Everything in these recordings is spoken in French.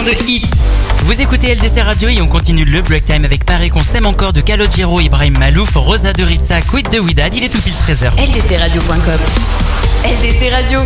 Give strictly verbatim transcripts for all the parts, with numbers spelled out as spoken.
de hits. Vous écoutez L D C Radio et on continue le break time avec Pareil qu'on s'aime encore de Calogero, Ibrahim Malouf, Rosa de Ritza, Quid de Widad. Il est tout pile treize heures. L D C radio point com. L D C Radio.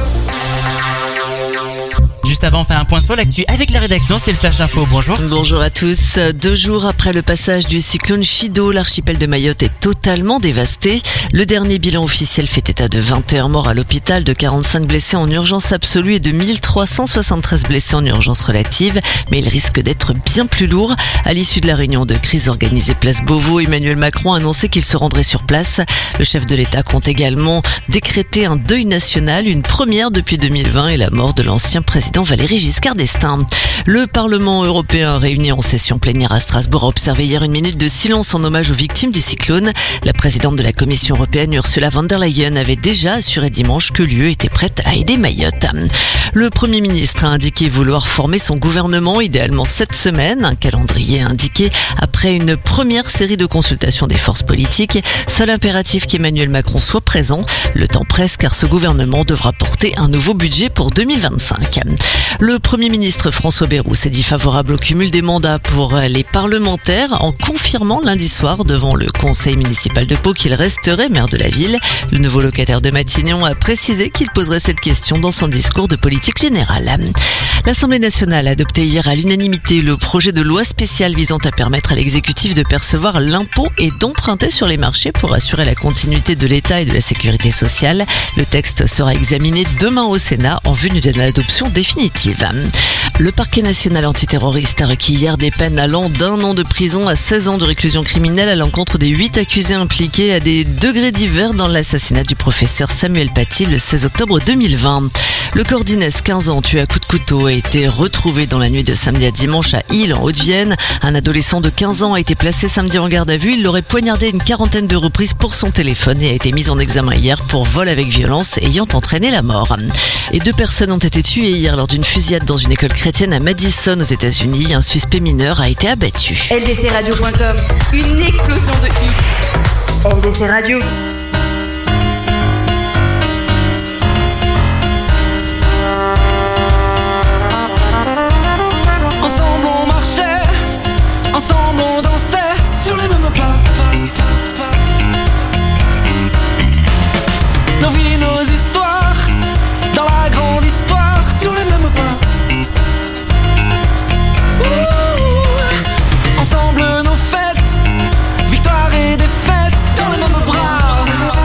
Juste avant, on fait un point sur l'actu avec la rédaction, c'est le Flash Info. Bonjour. Bonjour à tous. Deux jours après le passage du cyclone Chido, l'archipel de Mayotte est totalement dévasté. Le dernier bilan officiel fait état de vingt et un morts à l'hôpital, de quarante-cinq blessés en urgence absolue et de mille trois cent soixante-treize blessés en urgence relative. Mais il risque d'être bien plus lourd. À l'issue de la réunion de crise organisée place Beauvau, Emmanuel Macron a annoncé qu'il se rendrait sur place. Le chef de l'État compte également décréter un deuil national, une première depuis deux mille vingt et la mort de l'ancien président Valéry Giscard d'Estaing. Le Parlement européen réuni en session plénière à Strasbourg a observé hier une minute de silence en hommage aux victimes du cyclone. La présidente de la Commission européenne, Ursula von der Leyen, avait déjà assuré dimanche que l'U E était prête à aider Mayotte. Le Premier ministre a indiqué vouloir former son gouvernement, idéalement cette semaine. Un calendrier indiqué après une première série de consultations des forces politiques. Seul impératif qu'Emmanuel Macron soit présent. Le temps presse car ce gouvernement devra porter un nouveau budget pour deux mille vingt-cinq. Le Premier ministre François Bayrou s'est dit favorable au cumul des mandats pour les parlementaires en confirmant lundi soir devant le conseil municipal de Pau qu'il resterait maire de la ville. Le nouveau locataire de Matignon a précisé qu'il poserait cette question dans son discours de politique générale. L'Assemblée nationale a adopté hier à l'unanimité le projet de loi spéciale visant à permettre à l'exécutif de percevoir l'impôt et d'emprunter sur les marchés pour assurer la continuité de l'État et de la sécurité sociale. Le texte sera examiné demain au Sénat en vue d'une adoption définitive. Le parquet national antiterroriste a requis hier des peines allant d'un an de prison à seize ans de réclusion criminelle à l'encontre des huit accusés impliqués à des degrés divers dans l'assassinat du professeur Samuel Paty le seize octobre deux mille vingt. Le corps d'Inès, quinze ans, tué à coups de couteau, a été retrouvé dans la nuit de samedi à dimanche à Isle, en Haute-Vienne. Un adolescent de quinze ans a été placé samedi en garde à vue. Il l'aurait poignardé une quarantaine de reprises pour son téléphone et a été mis en examen hier pour vol avec violence ayant entraîné la mort. Et deux personnes ont été tuées hier lors d'une fusillade dans une école chrétienne à Madison aux États-Unis. Un suspect mineur a été abattu. L D C radio point com. Une explosion de hits. L D C Radio. Ensemble on marchait, ensemble on dansait sur les mêmes pas. Nos vies, nos histoires, dans la grande histoire, sur les mêmes pas. Ouh, ensemble nos fêtes, victoire et défaite, dans les mêmes bras.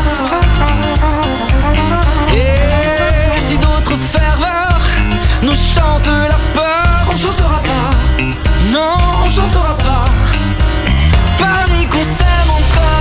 Et si d'autres ferveurs nous chantent la peur, on chantera pas. Non, on chantera pas. Paris qu'on s'aime encore.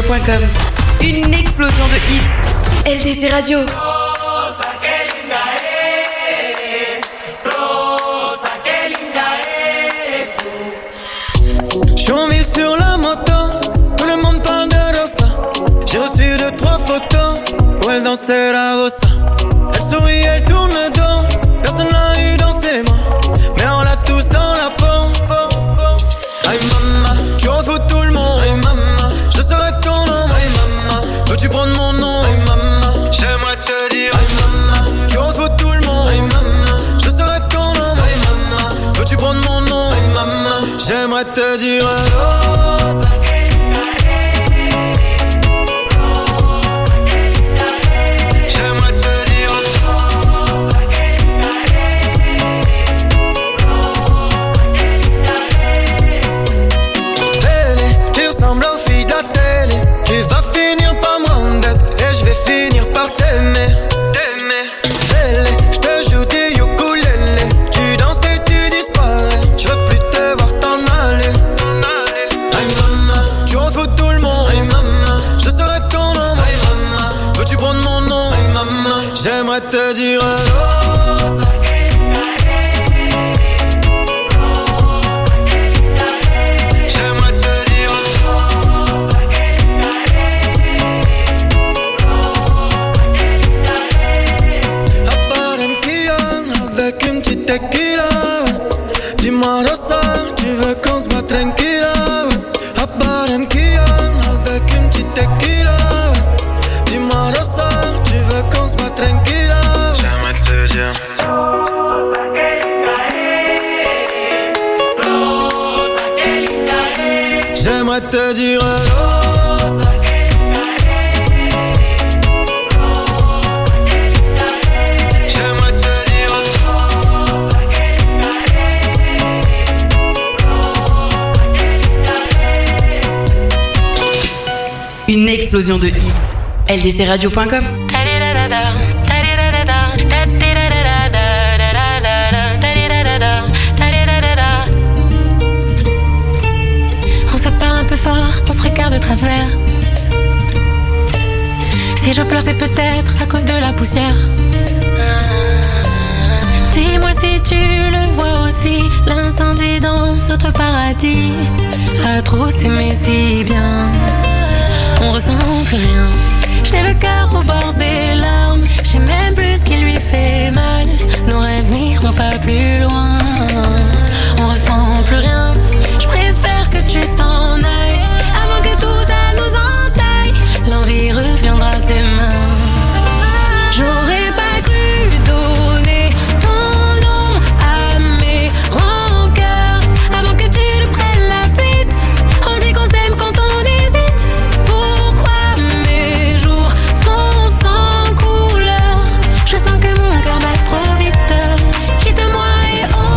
point com. Une explosion de hits. L D C Radio. Rosa, qué linda eres. Rosa, qué linda eres tú. Chonville sur la moto, tout le monde parle de Rosa. J'ai reçu deux, trois photos où elle dansait la bossa. Elle sourit, elle tourne le dos. Personne l'a eu dans ses mains, mais on l'a tous dans la peau. Aïe maman, tu refous tout le monde. Aïe maman, je serai ton nom. Aïe maman, veux-tu prendre mon nom? Aïe maman, j'aimerais te dire. Aïe maman, tu refous tout le monde. Aïe maman, je serai ton nom. Aïe maman, veux-tu prendre mon nom? Aïe maman, j'aimerais te dire. Rosa. Finir par t'aimer, t'aimer. Belle, je te joue du ukulélé. Tu danses et tu disparais. Je veux plus te voir t'en aller, t'en aller. Aïe maman, tu refous tout le monde. Aïe maman, je serai ton nom. Aïe maman, veux-tu prendre mon nom? Aïe maman, j'aimerais te dire Rosa. Dis-moi Rosa, tu veux qu'on se mette tranquilla? À Barranquilla, avec une petite tequila. Dis-moi Rosa, tu veux qu'on se mette tranquilla? J'aimerais te dire Rosa, qué linda eres. J'aimerais te dire Rosa. Une explosion de hits. L D C radio point com. On se parle un peu fort, on se regarde de travers. Si je pleure, c'est peut-être à cause de la poussière. Dis-moi si tu le vois aussi, l'incendie dans notre paradis. À trop s'aimer si bien, on ressent plus rien. J'ai le cœur au bord des larmes. J'ai même plus ce qui lui fait mal. Nos rêves n'iront pas plus loin. On ressent plus rien. Je préfère que tu t'en ailles avant que tout ça nous entaille. L'envie reviendra demain. J'aurais pas cru donner ton nom à mes rancœurs avant que tu ne prennes la fuite. On dit qu'on s'aime quand on hésite. Pourquoi mes jours sont sans couleur? Je sens que mon cœur bat trop vite. Quitte-moi et on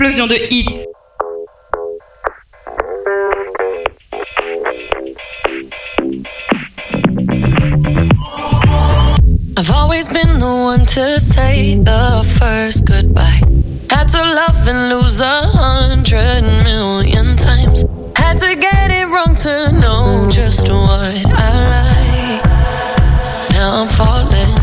explosion de hits. I've always been the one to say the first goodbye. Had to love and lose a hundred million times. Had to get it wrong to know just what I like. Now I'm falling.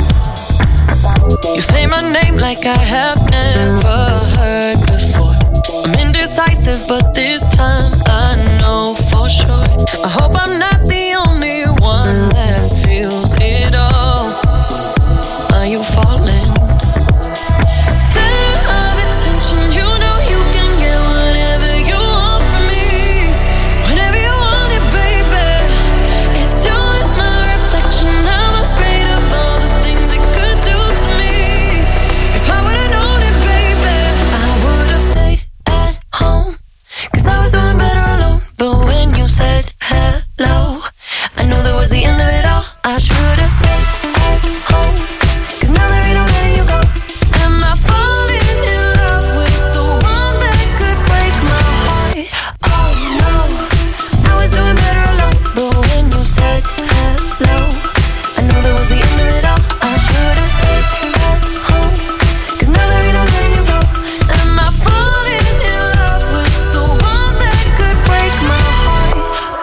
You say my name like I have never heard before. I'm indecisive, but this time I know for sure. I hope I'm not the only one that feels it all. Are you falling? Center of attention, you know you can get whatever you want from me. Whenever you want it, baby. It's you and my reflection. I'm afraid of all the things it could do to me. If I would've known it, baby, I would've stayed at home. Cause I was doing better alone. But when you said hello, I knew that was the end of it all. I should've stayed at home. Cause now there ain't no letting you go. Am I falling in love with the one that could break my heart? Oh no, I was doing better alone. But when you said hello, I knew that was the end of it all. I should've stayed at home. Cause now there ain't no letting you go. Am I falling in love with the one that could break my heart?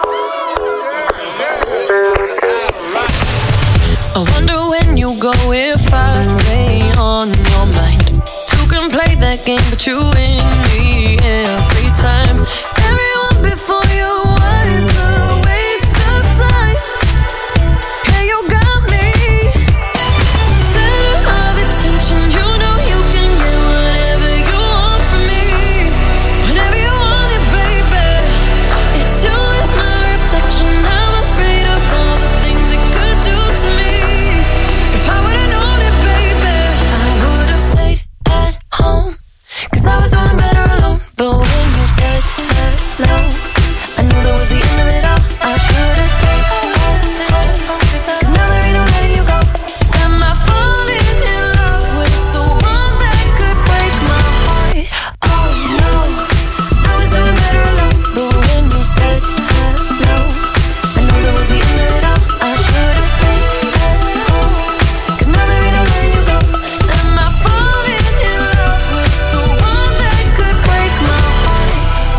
I wonder when you go if I stay on your mind. Two can play that game, but you win me every time. Everyone before you was a waste of time. Yeah, you got me. Center of attention, you know you can get whatever you want from me. Whenever you want it, baby. It's you and my reflection. I'm afraid of all the things it could do to me. If I would've known it, baby, I would've stayed at home. Cause I was doing better alone. But when you said hello, I knew that was the end of it all. I should've stayed at home. Cause now there ain't no letting you go. Am I falling in love with the one that could break my heart? Oh no, I was doing better alone. But when you said hello, I knew that was the end of it all. I should've stayed at home. Cause now there ain't no letting you go. Am I falling in love with the one that could break my heart?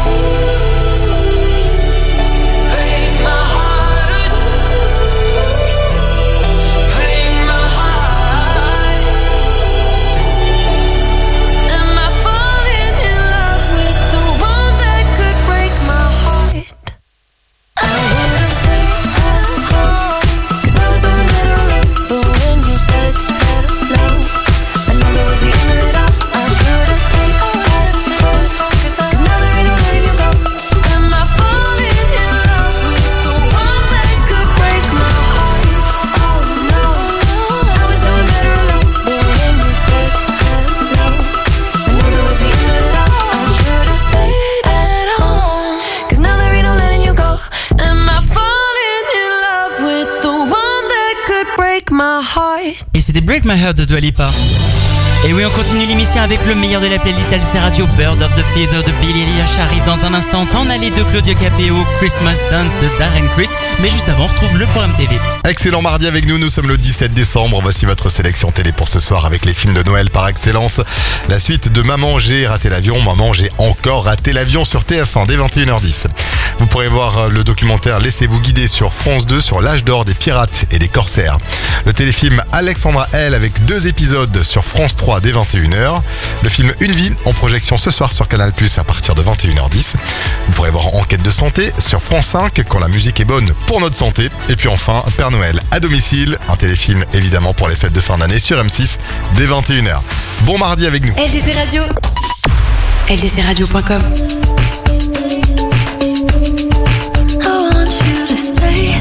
Break my heart. Break my heart. Am I falling in love with the one that could break my heart? I would've stayed at home. Cause I was doing better alone. But when you said hello, I knew that was the end of it all. I should've stayed at home. Cause now there ain't no letting you go. Am I falling in love with the one that could break my heart? Oh no, I was doing better alone. But when you said hello, I knew that was the end of it all. I should've stayed at home. Cause now there ain't no letting you go. Am I falling in love with the one that could break my heart? Et c'était Break My Heart de Dua Lipa. Et oui, on continue l'émission avec le meilleur de la playlist L C Radio. Bird of the Feather de Billy Eilish arrive dans un instant. En allée de Claudio Capéo, Christmas Dance de Darren Criss. Mais juste avant, on retrouve le programme T V. Excellent mardi avec nous, nous sommes le dix-sept décembre. Voici votre sélection télé pour ce soir avec les films de Noël par excellence. La suite de Maman j'ai raté l'avion, Maman j'ai encore raté l'avion sur T F un dès vingt et une heures dix. Vous pourrez voir le documentaire Laissez-vous guider sur France deux sur l'âge d'or des pirates et des corsaires. Le téléfilm Alexandra L avec deux épisodes sur France trois dès vingt et une heures. Le film Une vie en projection ce soir sur Canal plus, à partir de vingt et une heures dix. Vous pourrez voir Enquête de santé sur France cinq quand la musique est bonne pour notre santé. Et puis enfin Père Noël à domicile, un téléfilm évidemment pour les fêtes de fin d'année sur M six dès vingt et une heures. Bon mardi avec nous. L D C Radio. L D C radio point com. I want you to stay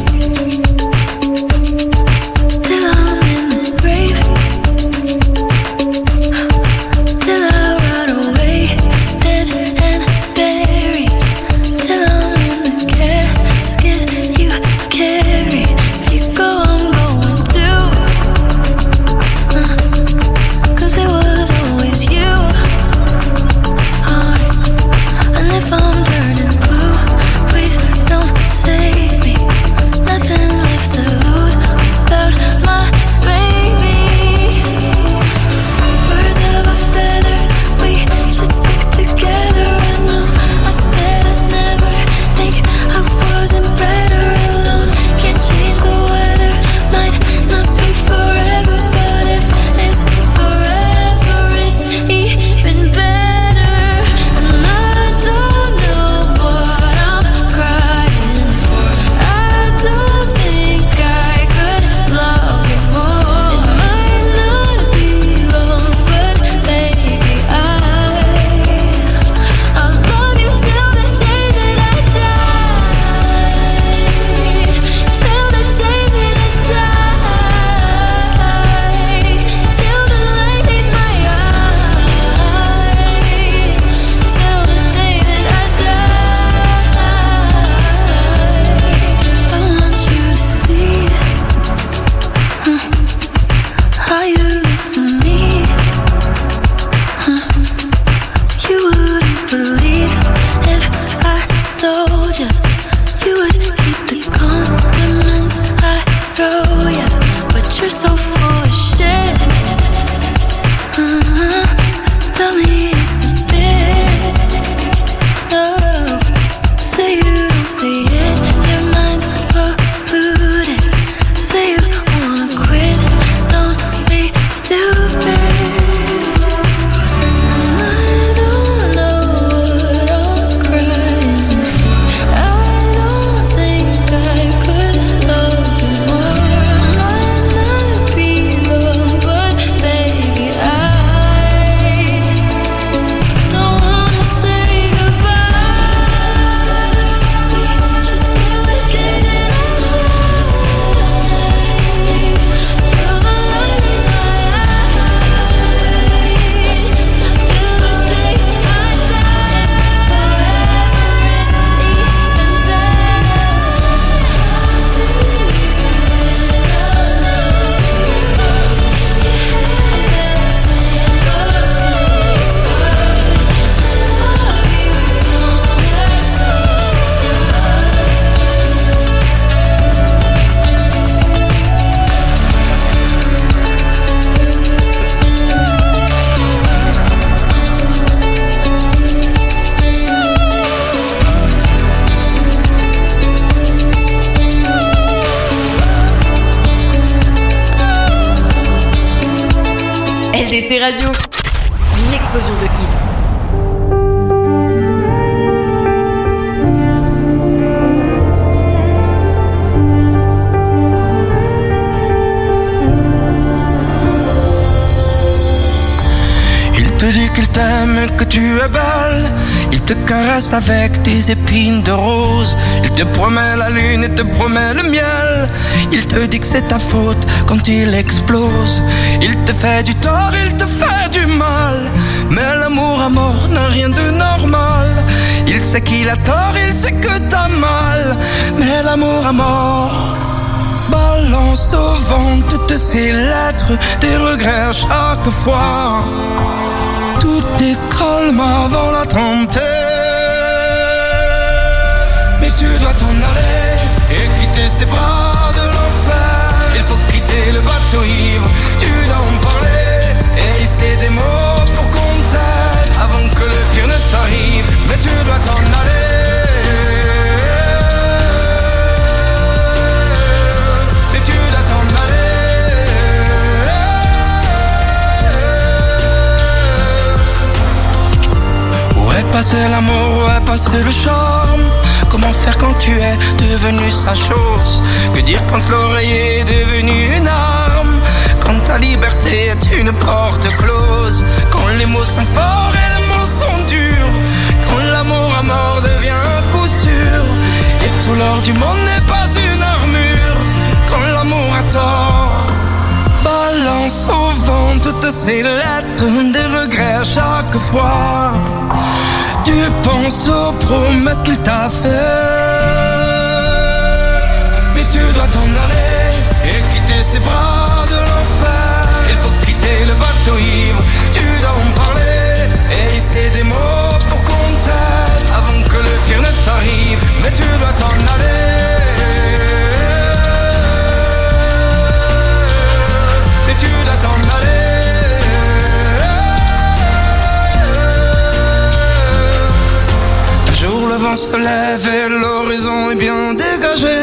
till I'm in the grave, till I rot away, dead and buried, till I'm in the casket you carry. If you go, I'm going too, uh, 'cause it was always you. L D C Radio, une explosion de hits. Il te dit qu'il t'aime, que tu es belle. Il te caresse avec des épines de rose. Il te promet la lune et te promet le miel. Il te dit que c'est ta faute quand il explose. Il te fait du tort, il te fait du mal. Mais l'amour à mort n'a rien de normal. Il sait qu'il a tort, il sait que t'as mal. Mais l'amour à mort balance au vent toutes ces lettres, des regrets à chaque fois. Tout est calme avant la tempête. Mais tu dois t'en aller et quitter ces bras de l'enfer. Il faut quitter le bateau ivre, tu dois en parler et hisser des mots pour qu'on t'aide avant que le pire ne t'arrive. Mais tu dois t'en aller. Mais tu dois t'en aller. Où est passé l'amour, où est passé le charme? Comment faire quand tu es devenu sa chose? Que dire quand l'oreiller est devenu une arme? Quand ta liberté est une porte close? Quand les mots sont forts et les mots sont durs? Quand l'amour à mort devient un coup sûr? Et tout l'or du monde n'est pas une armure? Quand l'amour a tort balance au vent toutes ces lettres, des regrets à chaque fois. Tu penses aux promesses qu'il t'a fait. Mais tu dois t'en aller et quitter ces bras de l'enfer. Il faut quitter le bateau ivre, tu dois en parler et hisser des mots pour qu'on t'aide avant que le pire ne t'arrive. Mais tu dois t'en aller. Mais tu dois t'en aller. Le vent se lève et l'horizon est bien dégagé.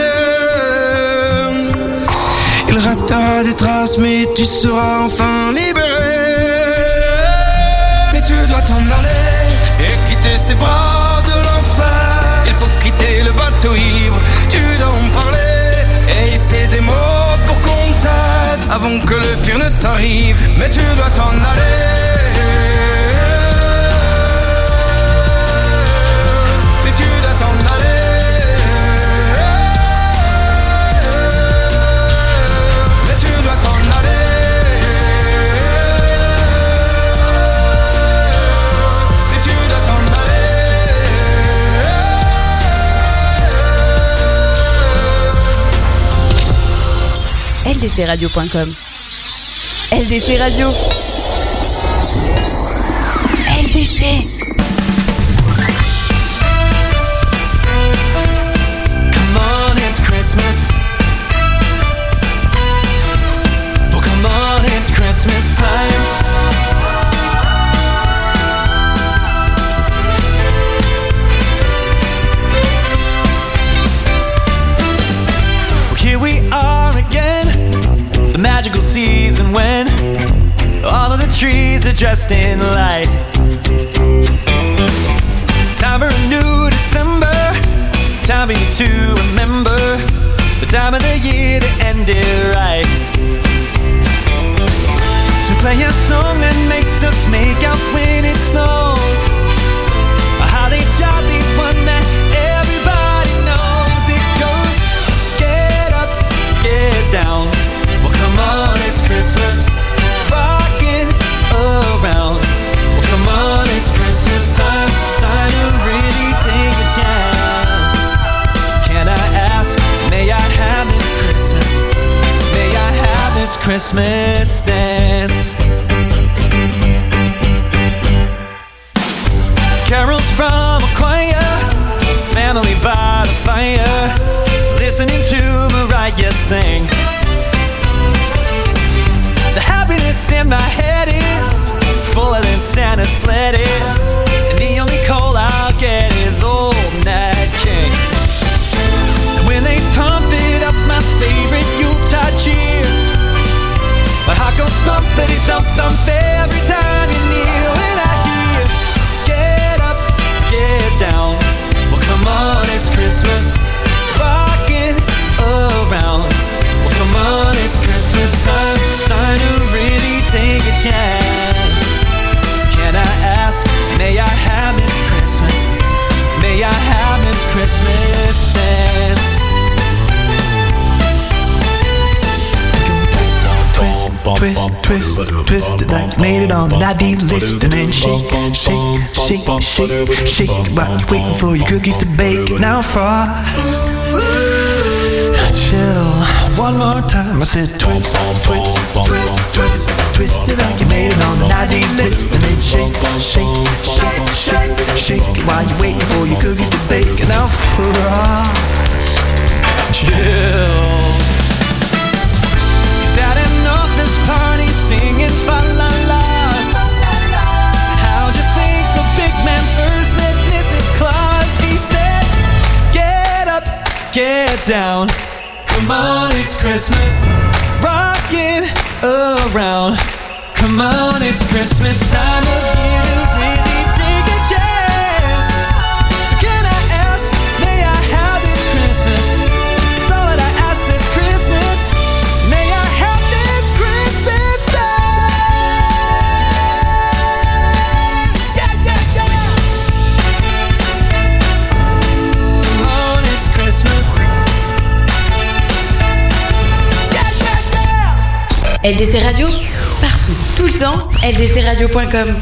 Il restera des traces mais tu seras enfin libéré. Mais tu dois t'en aller et quitter ces bras de l'enfer. Il faut quitter le bateau ivre, tu dois en parler et hisser des mots pour qu'on t'aide avant que le pire ne t'arrive. Mais tu dois t'en aller. L D C radio point com. L D C Radio. L D C. Come on, it's Christmas. Oh, come on, it's Christmas time. Well, here we are again. The magical season when all of the trees are dressed in light. Time for a new December. Time for you to remember the time of the year to end it right. So play a song that makes us make out when it snows. A holly jolly one that everybody knows. It goes, get up, get down. Well, come on, it's Christmas. Rockin' around. Well, come on, it's Christmas time. Time to really take a chance. Can I ask, may I have this Christmas? May I have this Christmas dance? Carols from a choir, family by the fire, listening to Mariah sing. The happiness in my head is fuller than Santa's sled is, and the only coal I'll get is Old Nat King. And when they pump it up, my favorite Yuletide cheer, my heart goes thumpity thump thump fair. twist, twist, twist it like you made it on the naughty list. And then shake, shake, shake, shake, shake while you're waiting for your cookies to bake. Now frost, chill, one more time. I said twist, twist, twist, twist, twist it like you made it on the naughty list. And then shake, shake, shake, shake, shake while you're waiting for your cookies to bake. And now frost, chill. At an office party singing fa la la's. How'd you think the big man first met Missus Claus? He said, get up, get down. Come on, it's Christmas. Rockin' around. Come on, it's Christmas time of year to really take a chance. So can I ask, may I have this Christmas? It's all that I ask this Christmas. May I have this Christmas dance? Yeah, yeah, yeah. Come on, it's Christmas. Yeah, yeah, yeah. L D C Radio, partout, tout le temps, L D C radio point com.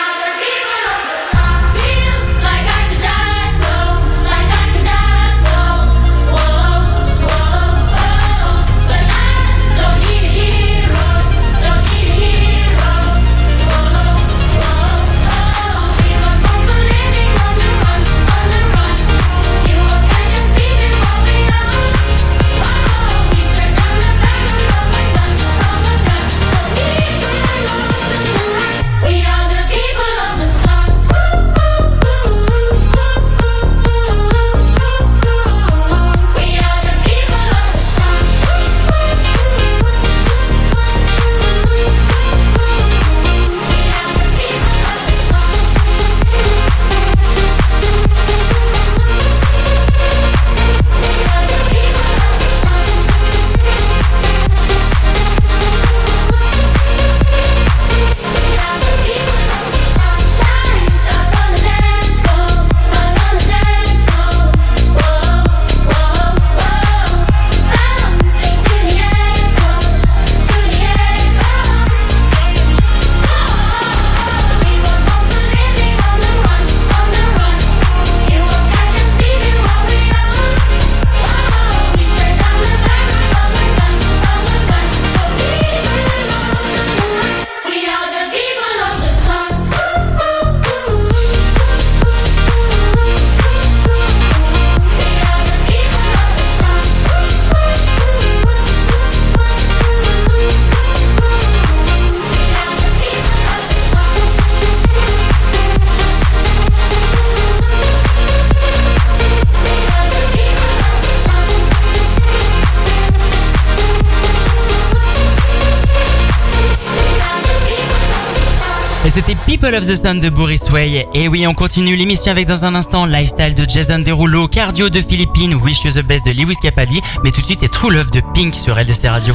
Et c'était People of the Sun de Boris Way. Et oui, on continue l'émission avec dans un instant Lifestyle de Jason Derulo, Cardio de Philippines, Wish You the Best de Lewis Capaldi. Mais tout de suite, c'est True Love de Pink sur L D C Radio.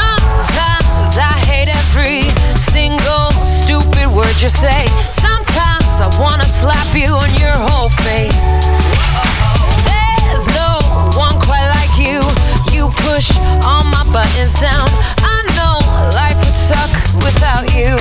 Sometimes I hate every single stupid word you say. Sometimes I wanna slap you on your whole face. There's no one quite like you. You push all my buttons down. I know life would suck without you.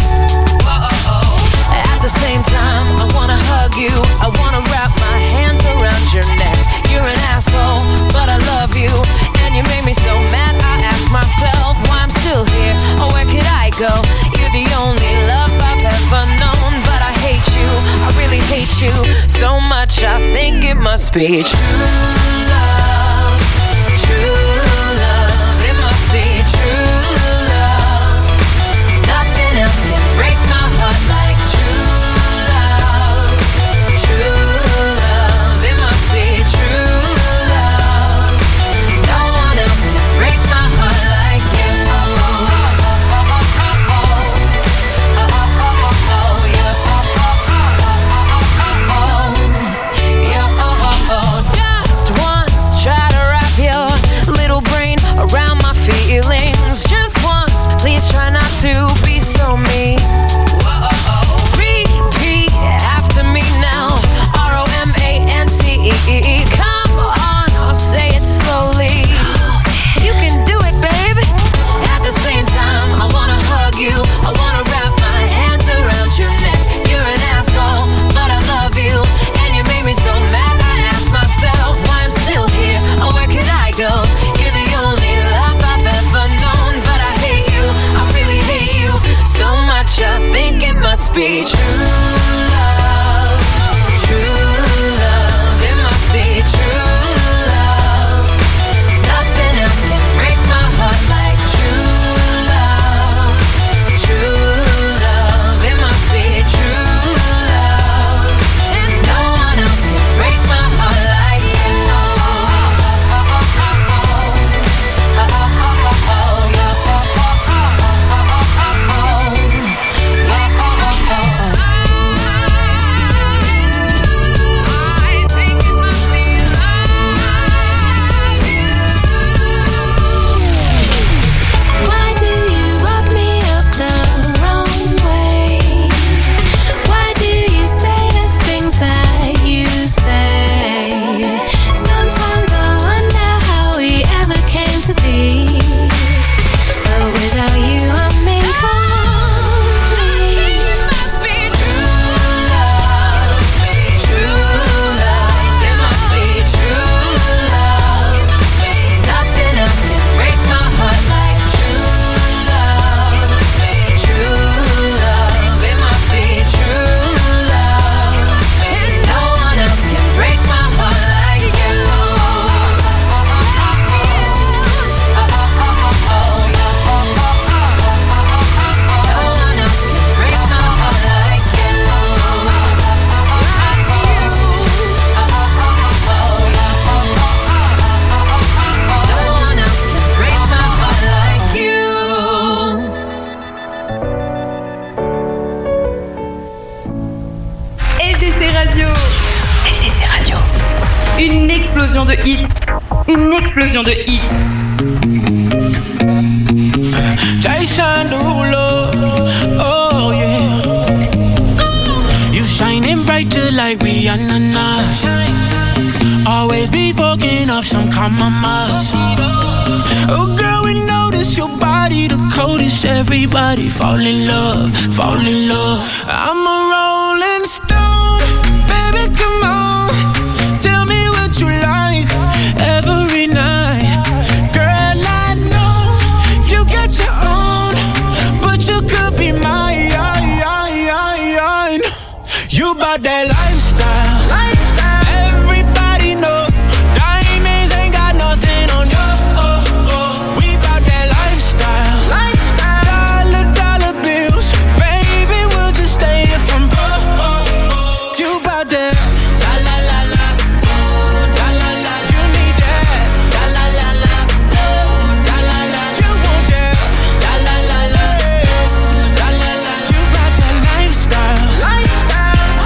At the same time, I wanna hug you. I wanna wrap my hands around your neck. You're an asshole, but I love you. And you made me so mad, I ask myself why I'm still here. Or where could I go? You're the only love I've ever known. But I hate you, I really hate you so much, I think it must be true love. True love, it must be true love. Nothing else can break my heart like true love. True love, it must be true love. No one else can break my heart like you. Just one be true love, true love. It must be true love. Nothing else can break my heart like true love, true love. It must be true love. And no one else can break my heart like you. Why do you rub me up the wrong way? Why do you say the things that you say? Sometimes I wonder how we ever came to be. But without you, I'm incomplete. It must be true love, true love. It must be true love. Nothing else can break my heart like true love, true love. It must be true love. And no one else can break my heart like you. No one else can break my heart like you. No one else can break my heart like you. L D C Radio. L D C Radio. Une explosion de hits. Une explosion de hits. Jason Derulo, oh yeah. You shining brighter like Rihanna now. Always be fucking up some compromise. Oh girl, we notice your body the coldest. Everybody fall in love, fall in love. I'm a rolling stone, baby, come on. Tell me what you like every night. Girl, I know you got your own, but you could be mine. You bout that lifestyle, lifestyle. Everybody knows diamonds ain't got nothing on you. Oh, oh. We bout that lifestyle, lifestyle. Dollar, dollar bills, baby, we'll just stay here from broke. Oh, oh. You bout that la la la la, oh, la la la. You need that la la la la, oh, la la la. You want that la la la la, la la la. You bout that lifestyle, lifestyle.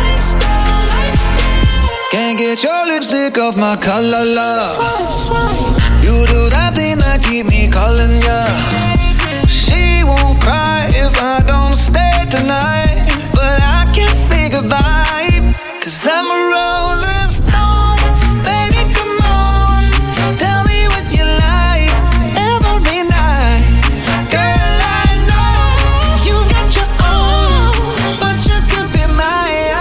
Can't get your lipstick off my collar, love. You do that thing that keep me calling ya. She won't cry if I don't stay tonight, but I can't say goodbye, 'cause I'm a rolling stone. Baby, come on, tell me what you like every night. Girl, I know you got your own, but you could be mine.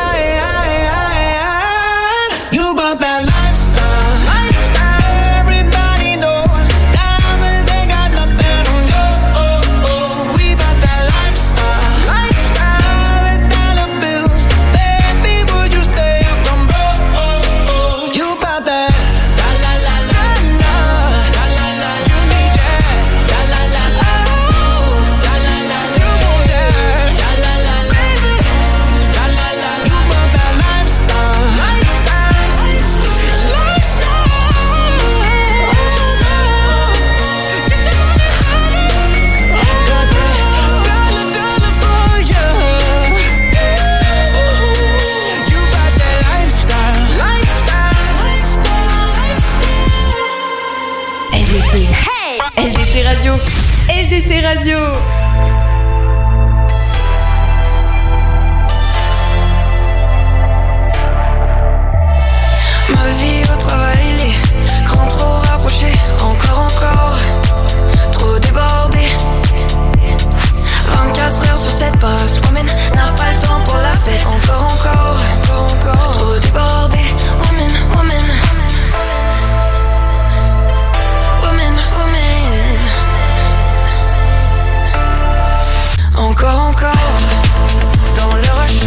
You bought that lifestyle, lifestyle. Everybody knows diamonds ain't got nothing on you. Oh, oh. We bought that lifestyle, lifestyle. Dollar, dollar bills, baby, would you stay up from broke? Oh, oh. You bought that la la la la la, la la la. You need that la la la la, oh, la la la. You want that la la la la, baby, la la la. You bought that lifestyle, lifestyle, lifestyle. Get your money honey, got that dollar, dollar for you. You bought that lifestyle, lifestyle, lifestyle. L D C. Hey. L D C Radio. L D C Radio. Ma vie au travail, les crans trop rapprochés, encore, encore, trop débordé. vingt-quatre heures sur sept, pas woman, n'a pas le temps pour la fête. Encore, encore, encore, encore, trop débordé. Woman, woman, woman, woman. Encore, encore, dans le rush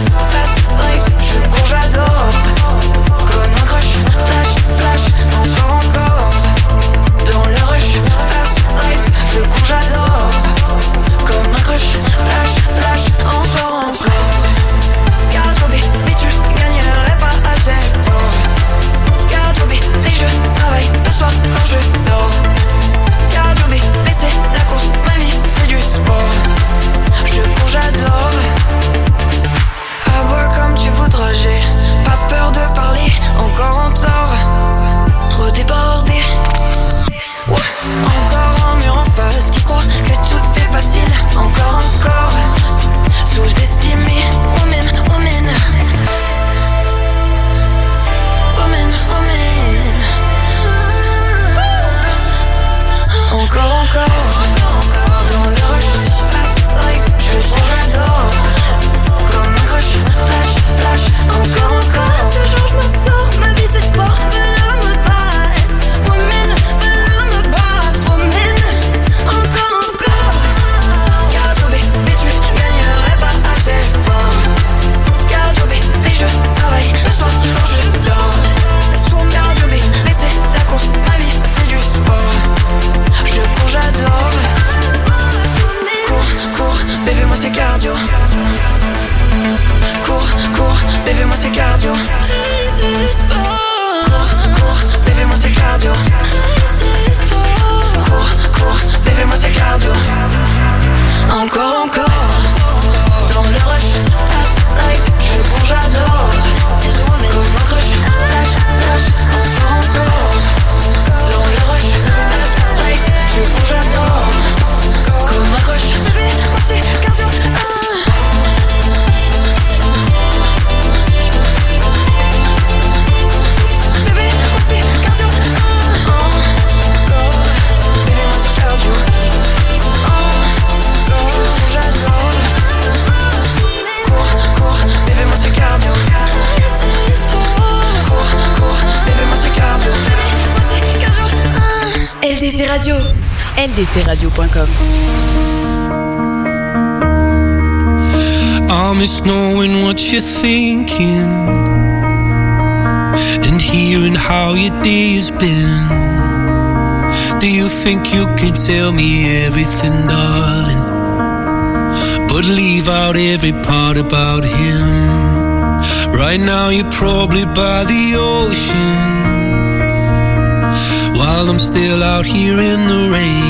c'est cardio. Cours, cours, bébé moi c'est cardio. Cours, cours, bébé moi c'est cardio. Cours, cours, bébé moi c'est cardio. Encore, encore. Dans le rush, fast life, je bouge, j'adore. Comme un crush, flash, flash, encore, encore. Dans le rush, fast life, je bouge, j'adore. Comme un crush, bébé, moi c'est cardio. Bébé, moi c'est cardio. Encore, bébé, moi c'est cardio. J'adore. Cours, cours, bébé moi c'est cardio. Cours, cours, bébé moi c'est cardio. Moi c'est cardio. L D C Radio. L D C radio point com. I miss knowing what you're thinking and hearing how your day has been. Do you think you can tell me everything, darling, but leave out every part about him? Right now you're probably by the ocean, while I'm still out here in the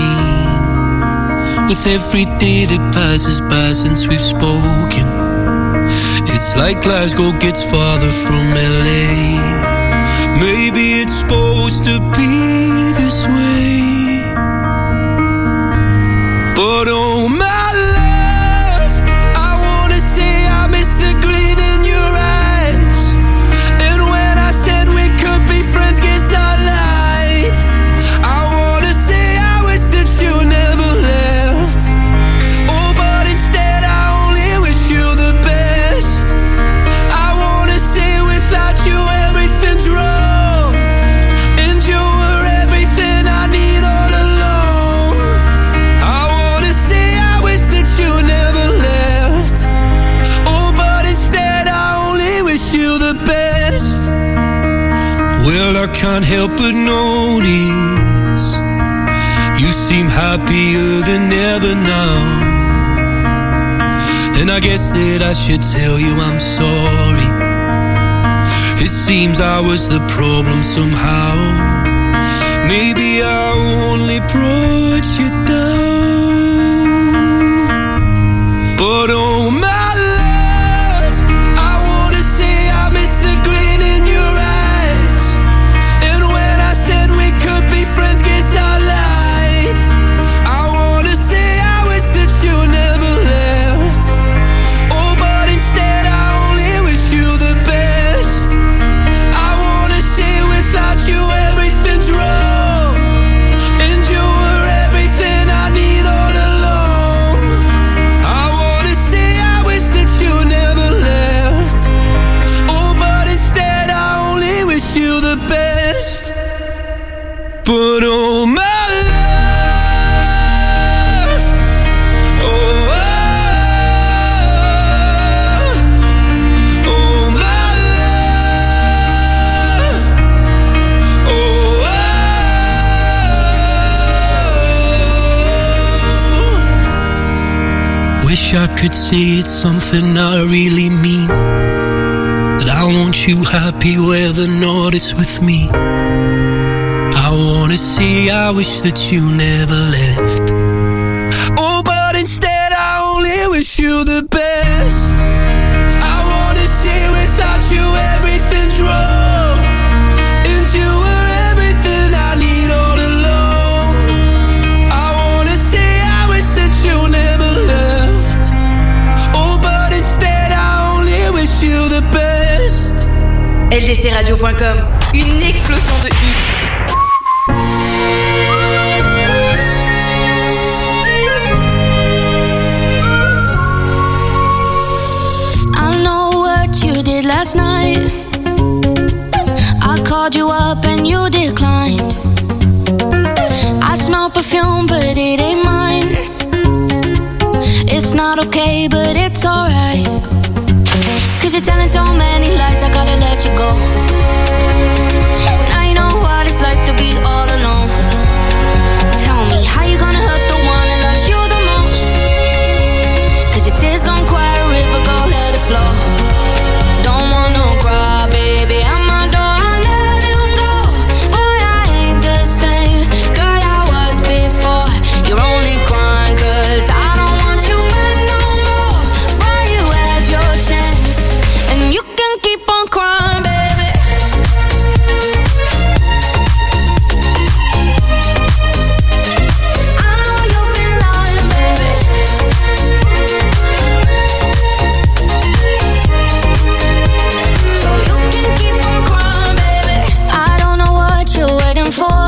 rain. With every day that passes by since we've spoken, it's like Glasgow gets farther from L A. Maybe it's supposed to be this way, but oh my I can't help but notice you seem happier than ever now, and I guess that I should tell you I'm sorry. It seems I was the problem somehow. Maybe I only brought you down, but oh my But oh my love, oh, oh, oh my love, oh, oh. Wish I could say it's something I really mean, that I want you happy whether or not it's with me. I wanna say I wish that you never left. Oh, but instead I only wish you the best. I wanna say without you everything's wrong, and you were everything I need all along. I wanna say I wish that you never left. Oh, but instead I only wish you the best. L D C radio point com, une explosion de hits. Last night I called you up and you declined. I smell perfume but it ain't mine. It's not okay but it's alright, 'cause you're telling so many lies, I gotta let you go. Now you know what it's like to be all alone. Tell me how you gonna hurt the one that loves you the most, 'cause you're it flow. Don't want no cry, baby. I'm my door, I let him go. Boy, I ain't the same girl I was before. You're only crying 'cause I don't want you back no more. Boy, you had your chance, and you can keep on crying, baby. I know you've been lying, baby. So you can keep on crying, baby. I don't know what you're waiting for.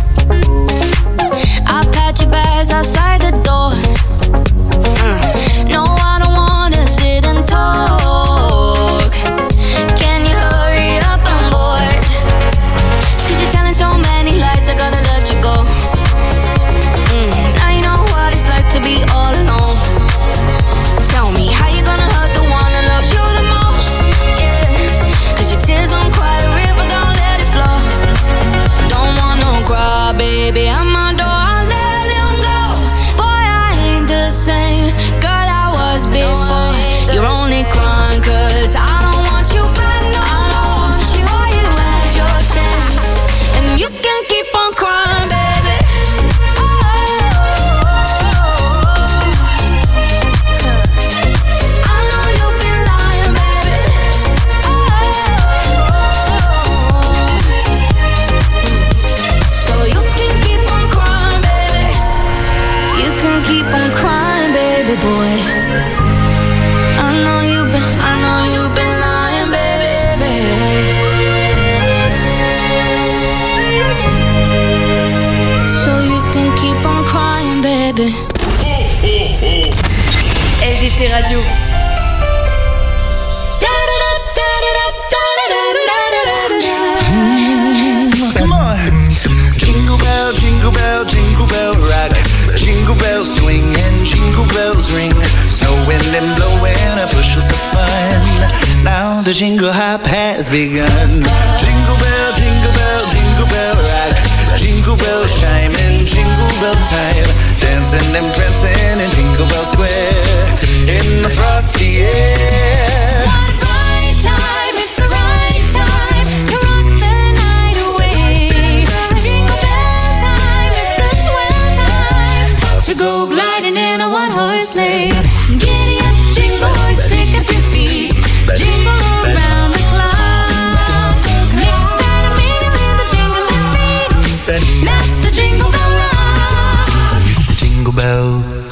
I pat your bags outside the door. Mm. No, I don't wanna sit and talk. Can you hurry up? I'm bored. 'Cause you're telling so many lies, I gotta let you go. Mm. Now you know what it's like to be all alone. Tell me how you gonna hurt the one that loves you the most. Yeah, 'cause your tears won't cry a river, don't let it flow. Don't want no cry, baby. I'm my door, I let him go. Boy, I ain't the same girl I was before. You're only crying 'cause I don't want you back no more. Boy, you had your chance, and you can keep on crying, baby. I know you've been lying, baby. So you can keep on crying, baby. You can keep on crying, baby boy. I know you've been, I know you've been lying, baby. So you can keep on crying, baby. L D C Radio. Come on. Jingle bell, jingle bell, jingle bell rock. Jingle bells swing and jingle bells ring. Snowing and blowing a bushels of fun. Now the jingle hop has begun. Jingle bell, jingle bell, jingle bell rock. Jingle bells chime in jingle bell time. Dancing and prancing in Jingle Bell Square. In the frosty air. What a bright time, it's the right time to rock the night away. Jingle bell time, it's a swell time to go gliding in a one-horse sleigh. Giddy up, jingle horse, pick up your feet. Jingle around the clock. Mix and a mingle in the jingling beat. That's the Jingle Bell Rock. It's a jingle bell.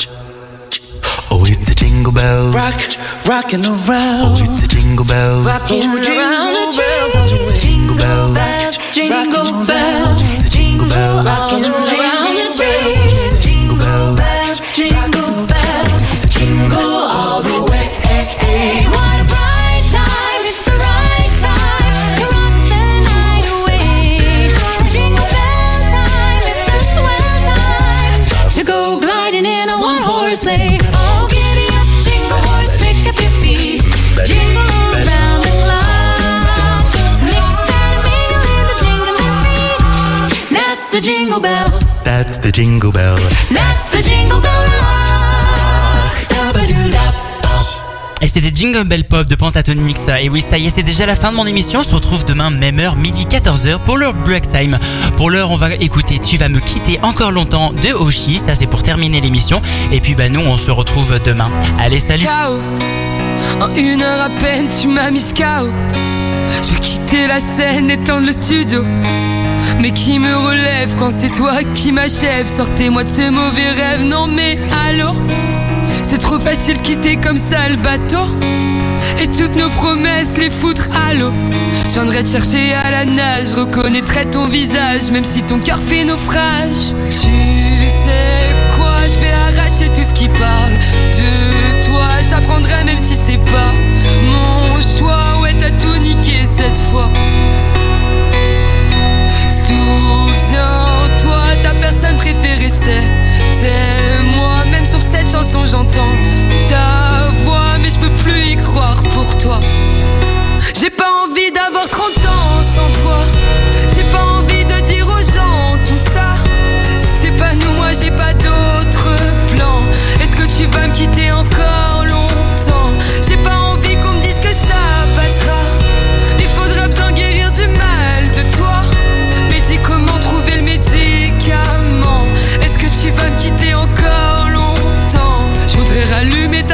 Oh, it's a jingle bell. Rock, rocking around. Oh, it's a jingle bell. Rocking oh, jingle around the bells. tree. Oh, it's a jingle bell. Bells, jingle Rocking bells, around. It's a jingle bell. rocking around the tree. It's a jingle bell. Bells, jingle bells, It's a jingle all the way. What a bright time, it's the right time to rock the night away. Jingle bell time, it's a swell time to go gliding in a one-horse sleigh. Oh, giddy up, jingle horse, pick up your feet. Jingle around the clock. Mix and mingle in the jingling beat. That's the Jingle Bell. That's the jingle bell. That's the Jingle Bell Rock. Da-ba-doo-da. Et c'était Jingle Bell Pop de Pentatonix. Et oui, ça y est, c'est déjà la fin de mon émission. On se retrouve demain, même heure, midi quatorze heures, pour leur break time. Pour l'heure, on va écouter Tu vas me quitter encore longtemps de Oshi. Ça, c'est pour terminer l'émission. Et puis, bah, nous, on se retrouve demain. Allez, salut! K O. En une heure à peine, tu m'as mis K O. Je vais quitter la scène, éteindre le studio. Mais qui me relève quand c'est toi qui m'achève? Sortez-moi de ce mauvais rêve, non mais allô? C'est trop facile de quitter comme ça le bateau. Et toutes nos promesses, les foutre à l'eau. Je viendrai te chercher à la nage, je reconnaîtrai ton visage, même si ton cœur fait naufrage. Tu sais quoi, je vais arracher tout ce qui parle de toi. J'apprendrai même si c'est pas mon choix. Ouais, t'as tout niqué cette fois. Souviens-toi, ta personne préférée c'était moi. Même sur cette chanson j'entends ta voix, mais je peux plus y croire pour toi. J'ai pas envie d'avoir trente ans sans toi. J'ai pas envie de dire aux gens tout ça. Si c'est pas nous, moi j'ai pas d'autre plan. Est-ce que tu vas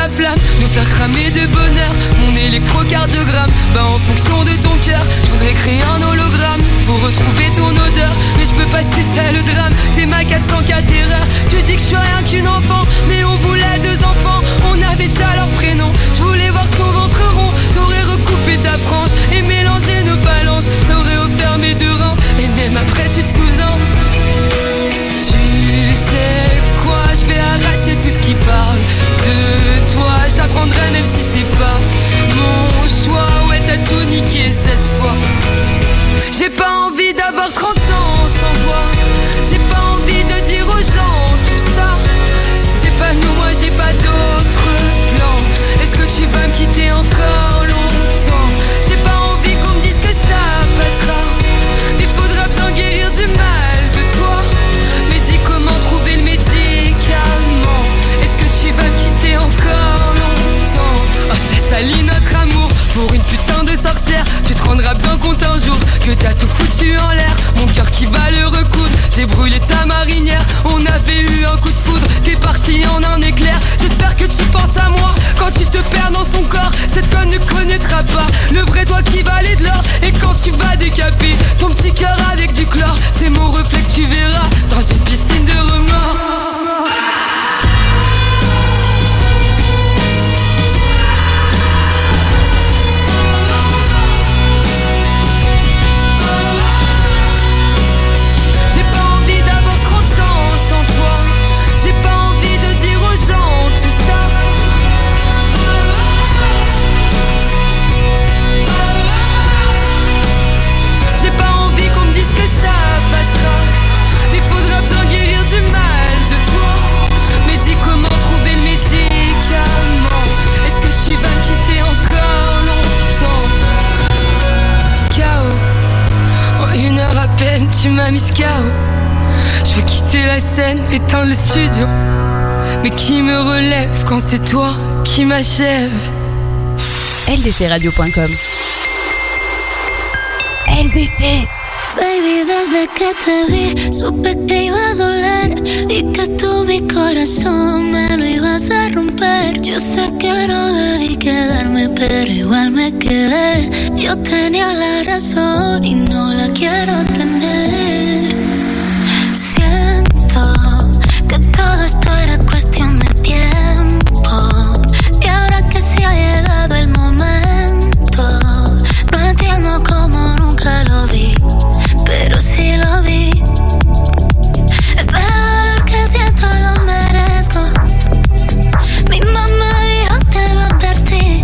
la flamme, nous faire cramer de bonheur. Mon électrocardiogramme, bah en fonction de ton cœur, je voudrais créer un hologramme pour retrouver ton odeur. Mais je peux pas, c'est ça le drame. T'es ma quatre cent quatre erreur. Tu dis que je suis rien qu'une enfant, mais on voulait deux enfants. On avait déjà leur prénom. Je voulais voir ton ventre rond. T'aurais recoupé ta frange et mélangé nos phalanges. T'aurais offert mes deux reins et même après tu te souviens. Tu sais quoi, je vais arracher tout ce qui parle de toi. J'apprendrai même si c'est pas mon choix. Ouais, t'as tout niqué cette fois. J'ai pas envie d'avoir trente ans sans toi. J'ai pas envie de dire aux gens tout ça. Si c'est pas nous, moi j'ai pas d'autre plan. Est-ce que tu vas me quitter encore longtemps? J'ai pas envie qu'on me dise que ça passera. Il faudra bien guérir du mal de toi. Mais dis comment trouver le médicament. Est-ce que tu vas me quitter encore longtemps? Oh, t'as sali notre amour pour une putain de sorcière. Tu te rendras bien compte un jour que t'as tout foutu en l'air. Mon cœur qui va le recoudre. J'ai brûlé ta marinière. On avait eu un coup de foudre. T'es parti en un éclair. J'espère que tu penses à moi quand tu te perds dans son corps. Cette conne ne connaîtra pas le vrai toi qui valait de l'or. Et quand tu vas décaper ton petit cœur avec du chlore, c'est mon reflet que tu verras dans une piscine de remords. Tu m'as mis K O. Je veux quitter la scène, éteindre le studio. Mais qui me relève quand c'est toi qui m'achève? L D C radio point com. L D C. Baby, desde que te vi, supe que iba a doler y que tú mi corazón me lo ibas a romper. Yo sé que no debí quedarme, pero igual me quedé. Yo tenía la razón y no la quiero tener. Siento que todo esto era cuestión de tiempo. Y ahora que se ha llegado el momento, no entiendo cómo nunca lo vi, pero sí lo vi. Este dolor que siento lo merezco. Mi mamá dijo te lo advertí.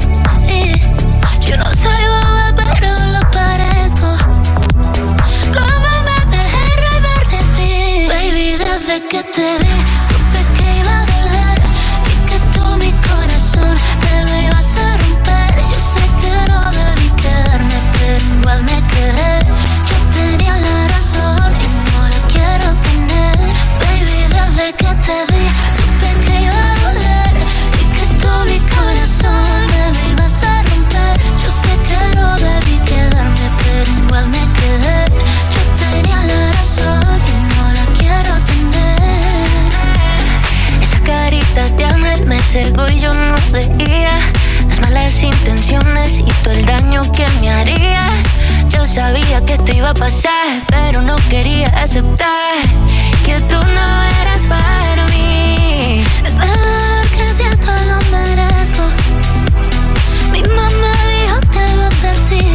Yo no soy boba pero lo parezco. ¿Cómo me dejé reír de ti? Baby, desde que te vi supe que iba a doler y que tú mi corazón me lo ibas a romper. Yo sé que no debí quedarme pero igual me quedé. Tenía la razón y no la quiero tener. Baby, desde que te vi supe que iba a doler y que tú mi corazón me lo ibas a romper. Yo sé que no debí quedarme pero igual me quedé. Yo tenía la razón y no la quiero tener. Esa carita de ángel me cegó y yo no veía las malas intenciones y todo el daño que me harías. Yo sabía que esto iba a pasar, pero no quería aceptar que tú no eras para mí. Este dolor que siento lo merezco. Mi mamá dijo te lo advertí.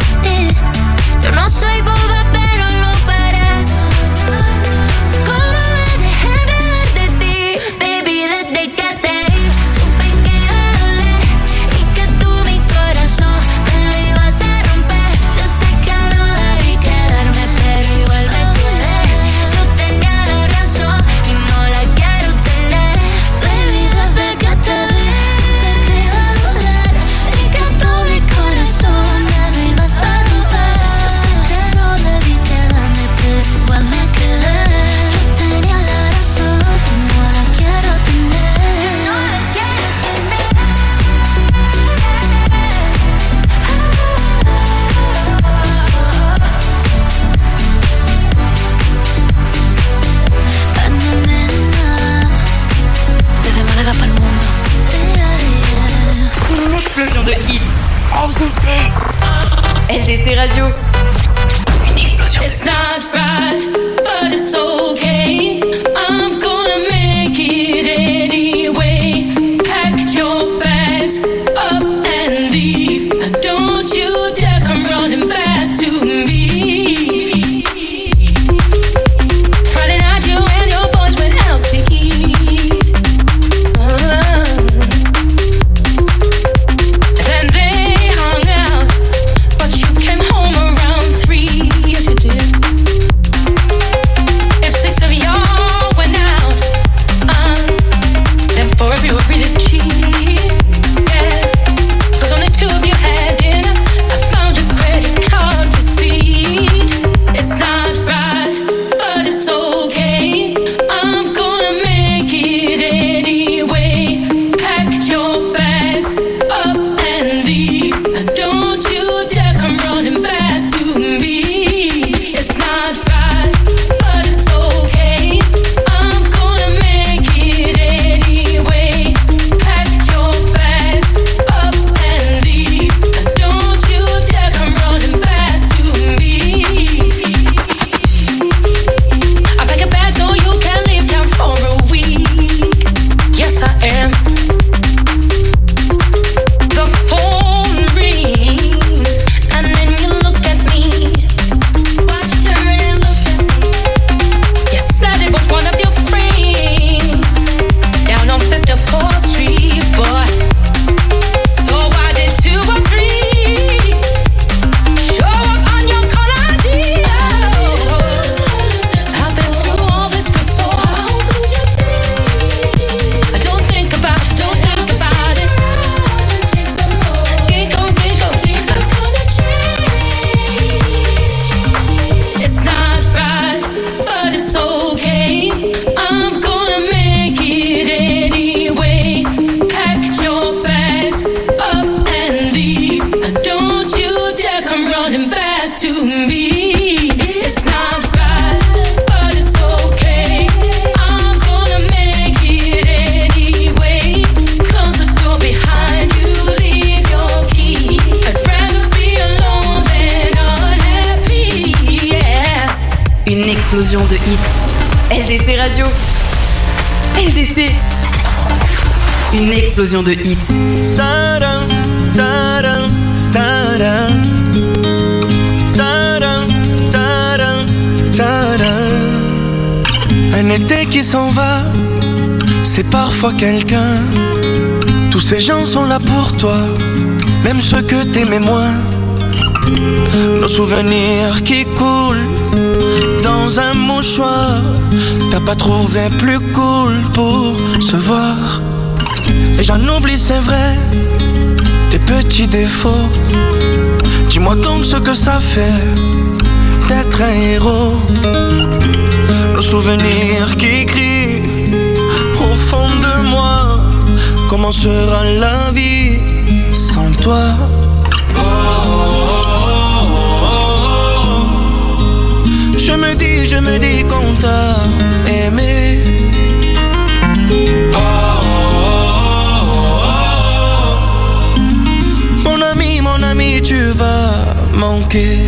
Yo no soy boba, pero lo parezco. ¿Cómo me dejé reír de ti? Baby, desde que te vi supe que iba a doler y que tú mi corazón me lo ibas a romper. Yo sé que no debí quedarme, pero igual me quedé. Yo tenía la razón y no la quiero tener. Baby, desde que te vi hits. L D C Radio. Une explosion. It's not right, but it's okay. I'm gonna make it anyway. Pack your bags up and leave. And don't you dare come running back to me. Friday night, you and your boys went out to eat. Uh, then they hung out, but you came home around three. Yes, you did. If six of y'all went out, uh, then four of you were really cheap. Yeah, 'cause only two of you had dinner. I found a credit card receipt. It's not right, but it's okay. I'm gonna make it anyway. Pack your bags up and leave. And don't you dare come running back to me. It's not right, but it's okay. I'm gonna make it anyway. Pack your bags up and leave. And don't you dare come running back to me. I pack a bag so you can leave town for a week. Yes, I am. The phone rings, and then you look at me. Watch, turn and look at me. You said it was one of your friends down on fifty-fourth Street, boy. So why did two or three show up on your call I D? I've been through all this before. How could you think? Don't think about it, don't think about it. Think on, think on, things are gonna change. It's not right, but it's okay. I'm gonna make it anyway. Pack your bags up and leave. And don't you dare come running back to me. It's not right, but it's okay. I'm gonna make it anyway. Close the door behind you, leave your key. I'd rather be alone than unhappy, yeah. Une explosion de hits. L D C Radio. L D C. Une explosion de hits. Tadam, tadam, tadam. Tadam, tadam, tadam. Un été qui s'en va, c'est parfois quelqu'un. Tous ces gens sont là pour toi, même ceux que t'aimais moins. Nos souvenirs qui coulent dans un mouchoir. T'as pas trouvé plus cool pour se voir. Et j'en oublie, c'est vrai, tes petits défauts. Dis-moi donc ce que ça fait d'être un héros. Nos souvenirs qui crient au fond de moi. Comment sera la vie sans toi? Je me dis, je me dis qu'on t'a aimé. Mon ami, mon ami, tu vas manquer.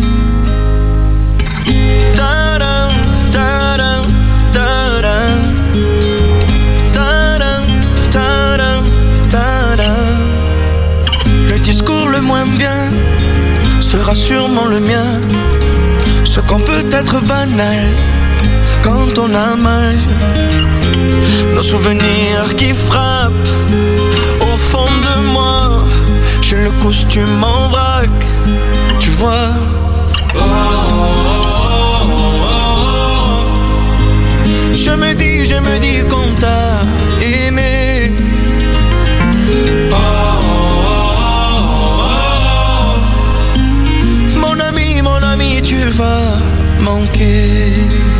Tadam, tadam, tadam. Tadam, tadam, tadam. Le discours le moins bien sera sûrement le mien. Ce qu'on peut être banal quand on a mal. Nos souvenirs qui frappent au fond de moi. J'ai le costume en vrac, tu vois. Je me dis, je me dis qu'on t'a aimé. Mon ami, mon ami, tu vas manquer.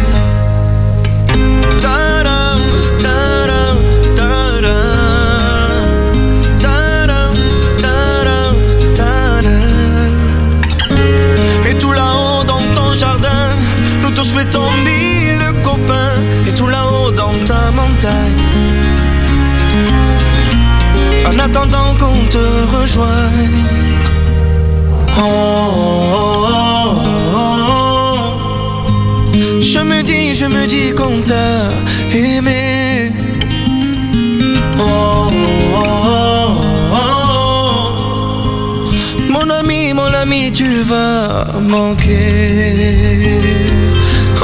Tadam, tadam, tadam. Tadam, tadam, tadam. Et tout là-haut dans ton jardin, nous te souhaitons mille copains. Et tout là-haut dans ta montagne, un attendant qu'on te rejoigne. Oh, oh, oh, oh. Je me dis, je me dis qu'on t'a aimé. Oh, oh, oh, oh. Mon ami, mon ami, tu vas manquer. Oh.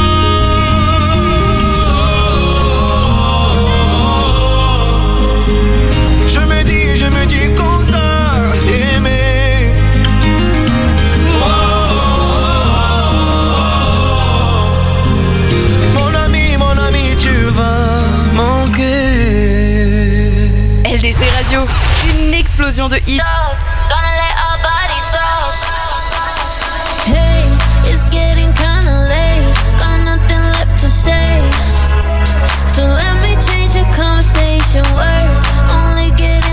Je me dis, je me dis qu'on t'a aimé. Oh. Mon ami, mon ami, tu vas manquer. L D C Radio, une explosion de hits. Hey, it's getting kinda late, got nothing left to say. So let me change the conversation, words only get